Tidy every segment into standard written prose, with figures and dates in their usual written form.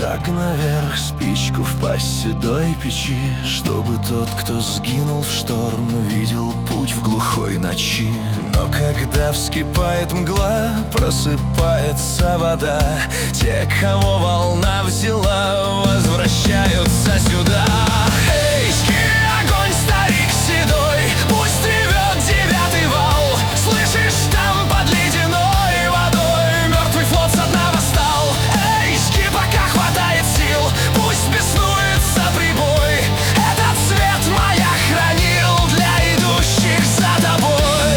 Шаг наверх, спичку в пасть седой печи, чтобы тот, кто сгинул в шторм, видел путь в глухой ночи. Но когда вскипает мгла, просыпается вода, те, кого волна взяла, возвращаются сюда. Эй, огонь, старик седой, пусть ревет девятый вал. Слышишь, там под ледяной водой мертвый флот со дна восстал. Эй, пока хватает сил, пусть беснуется прибой. Этот свет маяк хранил для идущих за тобой.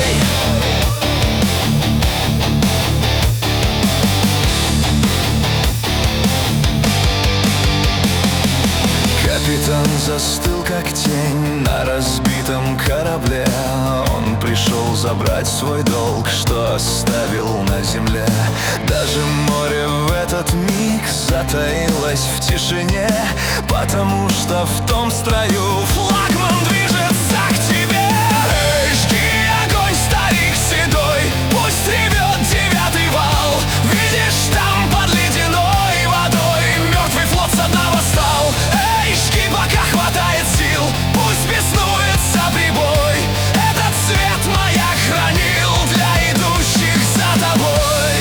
Капитан застыл как тень на разбитом корабле. Он пришел забрать свой долг, что оставил на земле. Даже море в этот миг затаилось в тишине, потому что в том строю флагман движется к тебе. Эй, жги огонь, старик седой, пусть ревет девятый вал. Видишь, там под ледяной водой мертвый флот со дна восстал. Эй, жги, пока хватает сил, пусть беснуется прибой. Этот свет маяк хранил для идущих за тобой.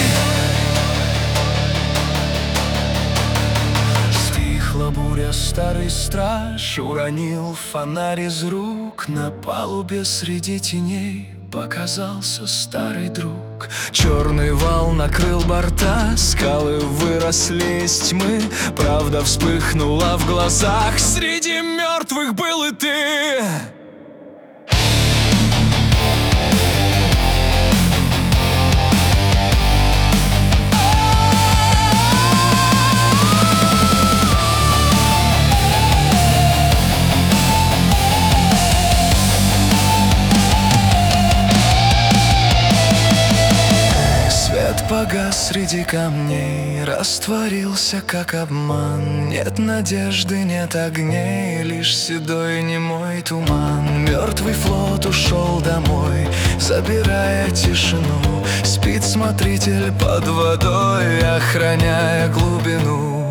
Стихла буря, старый страж уронил фонарь из рук. На палубе среди теней показался старый друг. Черный вал накрыл борта, скалы выросли из тьмы. Правда вспыхнула в глазах, среди мертвых был и ты. Погас среди камней, растворился как обман. Нет надежды, нет огней, лишь седой немой туман. Мертвый флот ушел домой, забирая тишину. Спит смотритель под водой, охраняя глубину.